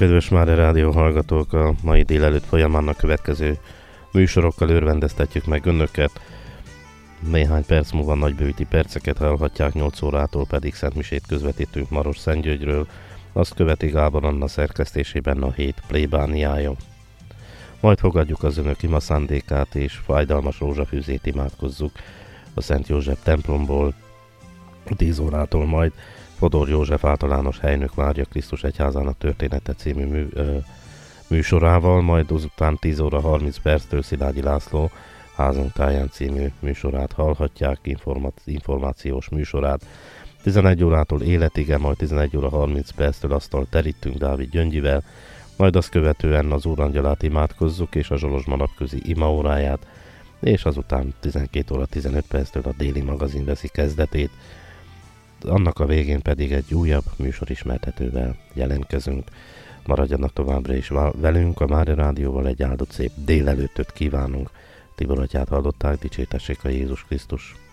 Kedves Mária Rádió hallgatók, a mai délelőtt folyamán a következő műsorokkal örvendeztetjük meg önöket. Néhány perc múlva nagybővíti perceket hallhatják, 8 órától pedig szentmisét közvetítünk Maros-Szentgyörgyről, azt követi Gábor Anna szerkesztésében a hét plébániája. Majd fogadjuk az önök ima szándékát és fájdalmas rózsafűzét imádkozzuk a Szent József templomból. 10 órától majd Fodor József általános helynök Mária Krisztus Egyházának története című műsorával, majd azután 10 óra 30 perctől Szilágyi László Házunk táján című műsorát hallhatják, információs műsorát. 11 órától életige, majd 11 óra 30 perctől asztalt terítünk Dávid Gyöngyivel, majd azt követően az Úrangyalát imádkozzuk és a Zsolozsma napközi imaóráját, és azután 12 óra 15 perctől a déli magazin veszi kezdetét. Annak a végén pedig egy újabb műsorismertetővel jelentkezünk. Maradjanak továbbra is velünk, a Mária Rádióval egy áldott szép délelőttöt kívánunk. Tibor atyát hallották, dicsértessék a Jézus Krisztus.